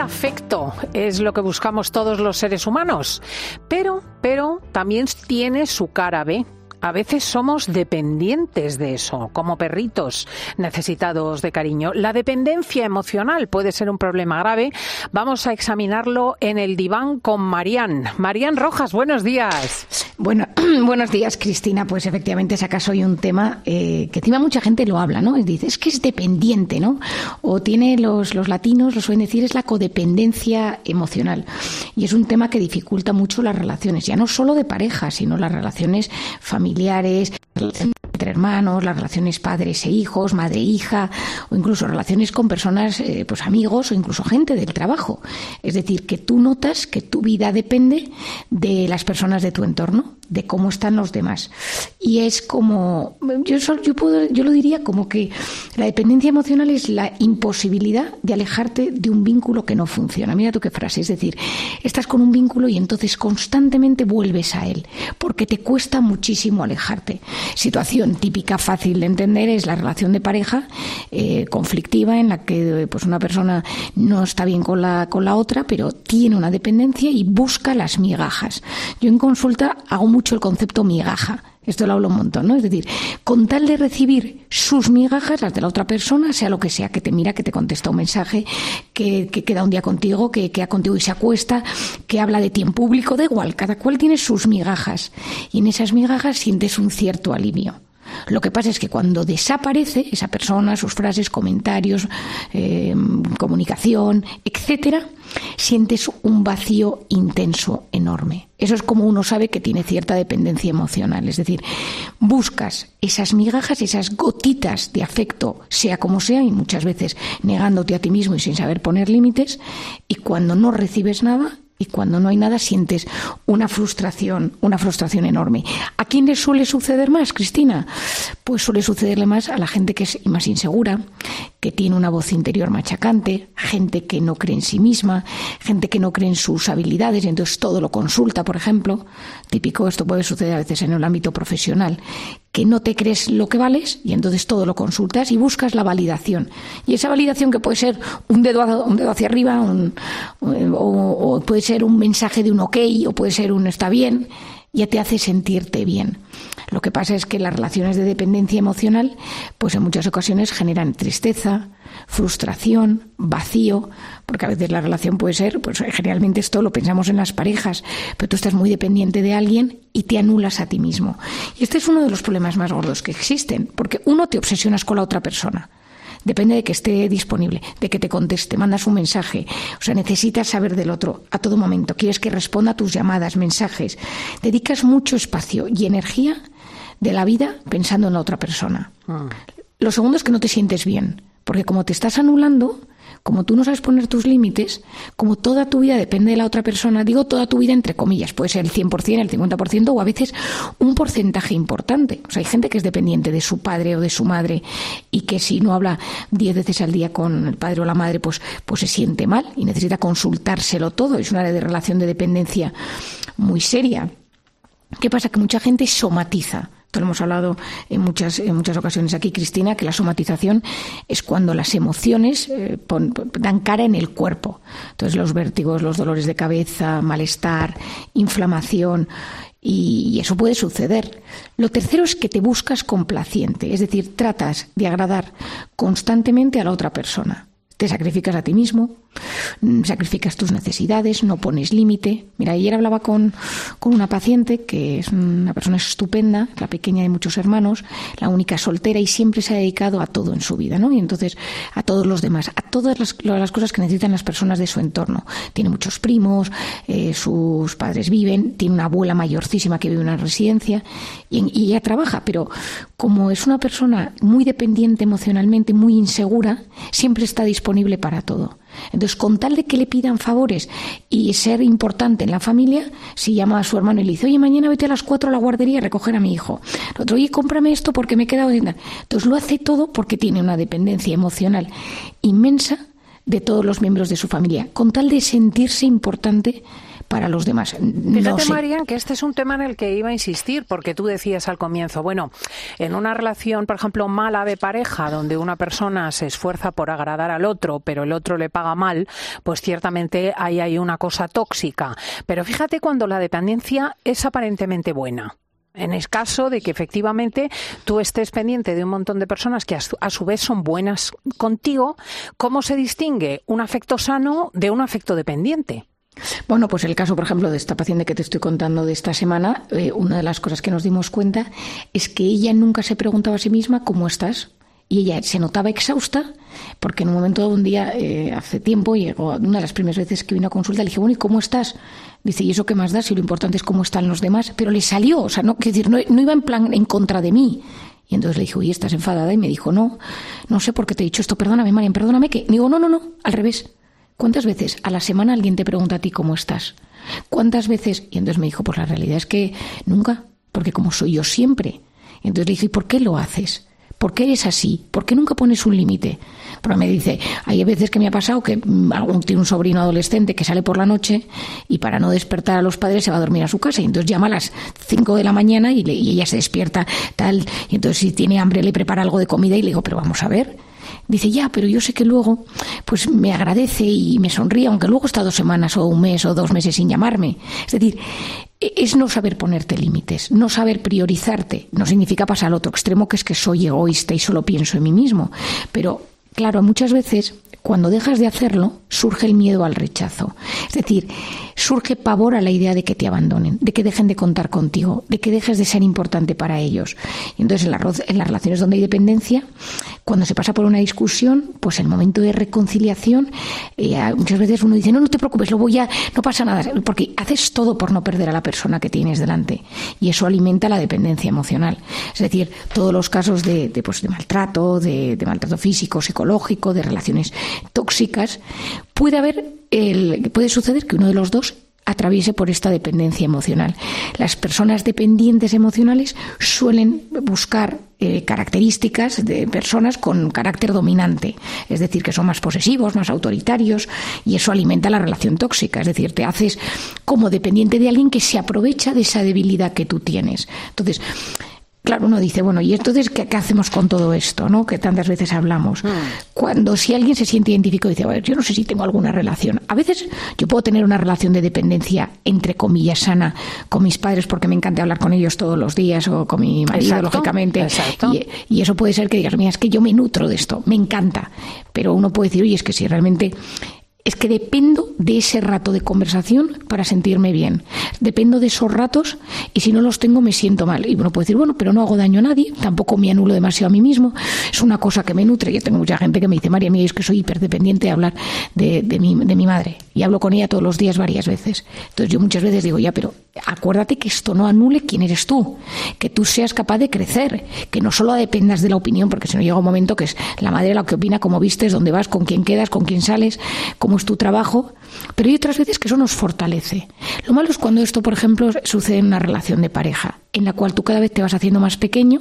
afecto es lo que buscamos todos los seres humanos, pero también tiene su cara B. A veces somos dependientes de eso, como perritos necesitados de cariño. La dependencia emocional puede ser un problema grave. Vamos a examinarlo en el diván con Marian. Marian Rojas, buenos días. Bueno, buenos días, Cristina. Pues efectivamente sacas hoy un tema que encima mucha gente lo habla, ¿no? Dice, es que es dependiente, ¿no? O tiene los latinos, lo suelen decir, es la codependencia emocional. Y es un tema que dificulta mucho las relaciones, ya no solo de pareja, sino las relaciones familiares, entre hermanos, las relaciones padres e hijos, madre e hija, o incluso relaciones con personas, pues amigos o incluso gente del trabajo. Es decir, que tú notas que tu vida depende de las personas de tu entorno, de cómo están los demás. Y es como, yo lo diría como que la dependencia emocional es la imposibilidad de alejarte de un vínculo que no funciona. Mira tú qué frase, es decir, estás con un vínculo y entonces constantemente vuelves a él, porque te cuesta muchísimo alejarte. Situación típica, fácil de entender, es la relación de pareja conflictiva, en la que pues una persona no está bien con la otra, pero tiene una dependencia y busca las migajas. Yo en consulta hago mucho el concepto migaja. Esto lo hablo un montón, ¿no? Es decir, con tal de recibir sus migajas, las de la otra persona, sea lo que sea, que te mira, que te contesta un mensaje, que queda un día contigo, que queda contigo y se acuesta, que habla de ti en público, da igual, cada cual tiene sus migajas. Y en esas migajas sientes un cierto alivio. Lo que pasa es que cuando desaparece esa persona, sus frases, comentarios, comunicación, etcétera, sientes un vacío intenso, enorme. Eso es como uno sabe que tiene cierta dependencia emocional. Es decir, buscas esas migajas, esas gotitas de afecto, sea como sea, y muchas veces negándote a ti mismo y sin saber poner límites, y cuando no recibes nada, y cuando no hay nada sientes una frustración enorme. ¿A quién le suele suceder más, Cristina? Pues suele sucederle más a la gente que es más insegura, que tiene una voz interior machacante, gente que no cree en sí misma, gente que no cree en sus habilidades y entonces todo lo consulta, por ejemplo. Típico, esto puede suceder a veces en el ámbito profesional, que no te crees lo que vales y entonces todo lo consultas y buscas la validación. Y esa validación que puede ser un dedo hacia arriba o puede ser un mensaje de un ok o puede ser un está bien, ya te hace sentirte bien. Lo que pasa es que las relaciones de dependencia emocional pues en muchas ocasiones generan tristeza, frustración, vacío, porque a veces la relación puede ser, pues generalmente esto lo pensamos en las parejas, pero tú estás muy dependiente de alguien y te anulas a ti mismo. Y este es uno de los problemas más gordos que existen, porque uno, te obsesionas con la otra persona. Depende de que esté disponible, de que te conteste, mandas un mensaje. O sea, necesitas saber del otro a todo momento. Quieres que responda a tus llamadas, mensajes. Dedicas mucho espacio y energía de la vida pensando en la otra persona. Lo segundo es que no te sientes bien, porque como te estás anulando, como tú no sabes poner tus límites, como toda tu vida depende de la otra persona, digo toda tu vida entre comillas, puede ser el 100%, el 50% o a veces un porcentaje importante. O sea, hay gente que es dependiente de su padre o de su madre y que si no habla 10 veces al día con el padre o la madre, pues se siente mal y necesita consultárselo todo. Es una área de relación de dependencia muy seria. ¿Qué pasa? Que mucha gente somatiza. Esto lo hemos hablado en muchas ocasiones aquí, Cristina, que la somatización es cuando las emociones dan cara en el cuerpo. Entonces los vértigos, los dolores de cabeza, malestar, inflamación, y eso puede suceder. Lo tercero es que te buscas complaciente, es decir, tratas de agradar constantemente a la otra persona. Te sacrificas a ti mismo, sacrificas tus necesidades, no pones límite. Mira, ayer hablaba con una paciente que es una persona estupenda, la pequeña de muchos hermanos, la única soltera y siempre se ha dedicado a todo en su vida, ¿no? Y entonces a todos los demás, a todas las cosas que necesitan las personas de su entorno. Tiene muchos primos, sus padres viven, tiene una abuela mayorcísima que vive en una residencia y ella trabaja, pero como es una persona muy dependiente emocionalmente, muy insegura, siempre está disponible para todo. Entonces, con tal de que le pidan favores y ser importante en la familia, si llama a su hermano y le dice, oye, mañana vete a las 4 a la guardería a recoger a mi hijo. El otro, oye, cómprame esto porque me he quedado sin nada. Entonces, lo hace todo porque tiene una dependencia emocional inmensa de todos los miembros de su familia, con tal de sentirse importante para los demás. Fíjate, Marian, que este es un tema en el que iba a insistir, porque tú decías al comienzo, bueno, en una relación, por ejemplo, mala de pareja, donde una persona se esfuerza por agradar al otro, pero el otro le paga mal, pues ciertamente ahí hay una cosa tóxica. Pero fíjate cuando la dependencia es aparentemente buena. En el caso de que efectivamente tú estés pendiente de un montón de personas que a su vez son buenas contigo, ¿cómo se distingue un afecto sano de un afecto dependiente? Bueno, pues el caso, por ejemplo, de esta paciente que te estoy contando de esta semana, una de las cosas que nos dimos cuenta es que ella nunca se preguntaba a sí misma ¿cómo estás? Y ella se notaba exhausta porque en un momento, un día, hace tiempo, llegó una de las primeras veces que vino a consulta, le dije, bueno, ¿y cómo estás? Dice, ¿y eso qué más da si lo importante es cómo están los demás? Pero le salió, o sea, no iba en plan en contra de mí. Y entonces le dije, oye, ¿estás enfadada? Y me dijo, no sé por qué te he dicho esto, perdóname, Marian, perdóname, que... Digo, no, al revés. ¿Cuántas veces a la semana alguien te pregunta a ti cómo estás? ¿Cuántas veces? Y entonces me dijo, pues la realidad es que nunca, porque como soy yo siempre. Y entonces le dije, ¿y por qué lo haces? ¿Por qué eres así? ¿Por qué nunca pones un límite? Porque me dice, hay veces que me ha pasado que tiene un sobrino adolescente que sale por la noche y para no despertar a los padres se va a dormir a su casa y entonces llama a las 5 de la mañana y ella se despierta tal, y entonces si tiene hambre le prepara algo de comida y le digo, pero vamos a ver. Dice, ya, pero yo sé que luego pues me agradece y me sonríe, aunque luego está 2 semanas o un mes o 2 meses sin llamarme. Es decir, es no saber ponerte límites, no saber priorizarte. No significa pasar al otro extremo, que es que soy egoísta y solo pienso en mí mismo. Pero, claro, muchas veces, cuando dejas de hacerlo, surge el miedo al rechazo. Es decir, surge pavor a la idea de que te abandonen, de que dejen de contar contigo, de que dejes de ser importante para ellos. Y entonces, en las relaciones donde hay dependencia, cuando se pasa por una discusión, pues el momento de reconciliación, muchas veces uno dice, no te preocupes, no pasa nada, porque haces todo por no perder a la persona que tienes delante. Y eso alimenta la dependencia emocional. Es decir, todos los casos de maltrato, de maltrato físico, psicológico, de relaciones tóxicas, puede suceder que uno de los dos atraviese por esta dependencia emocional. Las personas dependientes emocionales suelen buscar características de personas con carácter dominante, es decir, que son más posesivos, más autoritarios, y eso alimenta la relación tóxica, es decir, te haces como dependiente de alguien que se aprovecha de esa debilidad que tú tienes. Entonces, claro, uno dice, bueno, ¿y entonces qué hacemos con todo esto, ¿no? Que tantas veces hablamos. Si alguien se siente identificado y dice, bueno, yo no sé si tengo alguna relación. A veces yo puedo tener una relación de dependencia, entre comillas, sana, con mis padres porque me encanta hablar con ellos todos los días, o con mi marido, exacto, lógicamente. Exacto. Y eso puede ser que digas, mira, es que yo me nutro de esto, me encanta. Pero uno puede decir, oye, es que si realmente... Es que dependo de ese rato de conversación para sentirme bien. Dependo de esos ratos y si no los tengo me siento mal. Y uno puede decir, bueno, pero no hago daño a nadie, tampoco me anulo demasiado a mí mismo. Es una cosa que me nutre. Yo tengo mucha gente que me dice, María, mira, es que soy hiperdependiente de hablar de mi madre. Y hablo con ella todos los días varias veces. Entonces yo muchas veces digo, ya, pero acuérdate que esto no anule quién eres tú. Que tú seas capaz de crecer. Que no solo dependas de la opinión, porque si no llega un momento que es la madre la que opina cómo vistes, dónde vas, con quién quedas, con quién sales, cómo es tu trabajo, pero hay otras veces que eso nos fortalece. Lo malo es cuando esto, por ejemplo, sucede en una relación de pareja, en la cual tú cada vez te vas haciendo más pequeño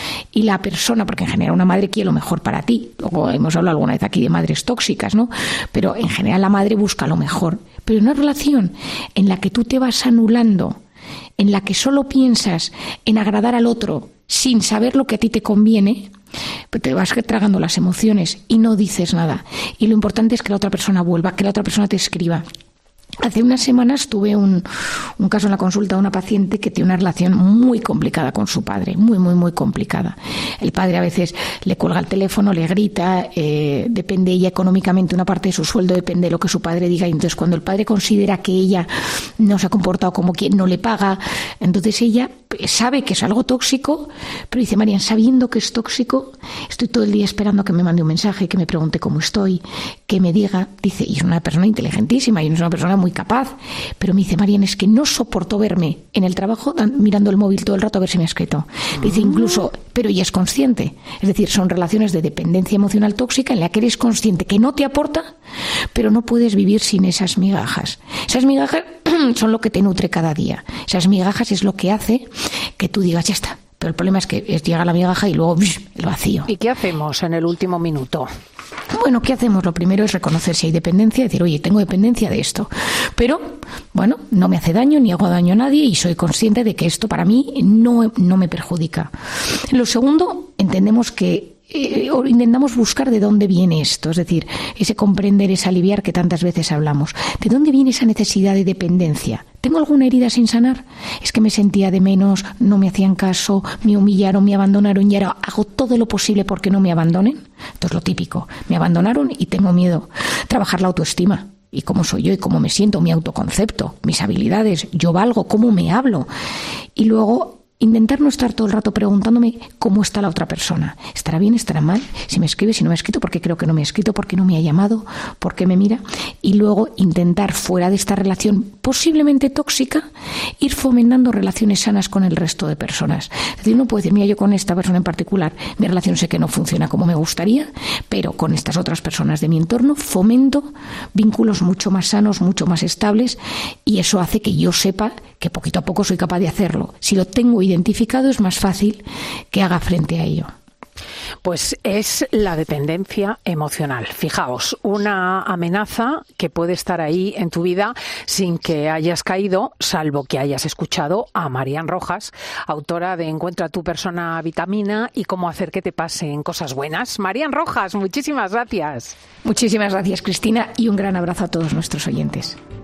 y la persona, porque en general una madre quiere lo mejor para ti. Luego hemos hablado alguna vez aquí de madres tóxicas, ¿no? Pero en general la madre busca lo mejor. Pero en una relación en la que tú te vas anulando, en la que solo piensas en agradar al otro sin saber lo que a ti te conviene, pues te vas tragando las emociones y no dices nada. Y lo importante es que la otra persona vuelva, que la otra persona te escriba. Hace unas semanas tuve un caso en la consulta de una paciente que tiene una relación muy complicada con su padre, muy complicada. El padre a veces le cuelga el teléfono, le grita, depende ella económicamente, una parte de su sueldo depende de lo que su padre diga, y entonces cuando el padre considera que ella no se ha comportado como quien no le paga, entonces ella sabe que es algo tóxico, pero dice, Marian, sabiendo que es tóxico, estoy todo el día esperando a que me mande un mensaje, que me pregunte cómo estoy, que me diga, dice, y es una persona inteligentísima y es una persona muy capaz, pero me dice, Marian, es que no soporto verme en el trabajo mirando el móvil todo el rato a ver si me ha escrito. Dice, incluso, pero ella es consciente. Es decir, son relaciones de dependencia emocional tóxica en la que eres consciente que no te aporta, pero no puedes vivir sin esas migajas. Esas migajas son lo que te nutre cada día. Esas migajas es lo que hace que tú digas, ya está. Pero el problema es que llega la migaja y luego el vacío. ¿Y qué hacemos en el último minuto? Bueno, ¿qué hacemos? Lo primero es reconocer si hay dependencia, decir, oye, tengo dependencia de esto. Pero, bueno, no me hace daño ni hago daño a nadie y soy consciente de que esto para mí no me perjudica. Lo segundo, entendemos que intentamos buscar de dónde viene esto, es decir, ese comprender, ese aliviar que tantas veces hablamos. ¿De dónde viene esa necesidad de dependencia? ¿Tengo alguna herida sin sanar? Es que me sentía de menos, no me hacían caso, me humillaron, me abandonaron y ahora hago todo lo posible porque no me abandonen. Esto es lo típico. Me abandonaron y tengo miedo. Trabajar la autoestima. Y cómo soy yo y cómo me siento, mi autoconcepto, mis habilidades, yo valgo, cómo me hablo. Y luego intentar no estar todo el rato preguntándome cómo está la otra persona. ¿Estará bien? ¿Estará mal? Si me escribe, si no me ha escrito, ¿por qué creo que no me ha escrito? ¿Por qué no me ha llamado? ¿Por qué me mira? Y luego intentar, fuera de esta relación posiblemente tóxica, ir fomentando relaciones sanas con el resto de personas. Es decir, uno puede decir, mira, yo con esta persona en particular, mi relación sé que no funciona como me gustaría, pero con estas otras personas de mi entorno fomento vínculos mucho más sanos, mucho más estables, y eso hace que yo sepa que poquito a poco soy capaz de hacerlo. Si lo tengo identificado es más fácil que haga frente a ello. Pues es la dependencia emocional. Fijaos, una amenaza que puede estar ahí en tu vida sin que hayas caído, salvo que hayas escuchado a Marian Rojas, autora de Encuentra tu persona vitamina y cómo hacer que te pasen cosas buenas. Marian Rojas, muchísimas gracias. Muchísimas gracias, Cristina, y un gran abrazo a todos nuestros oyentes.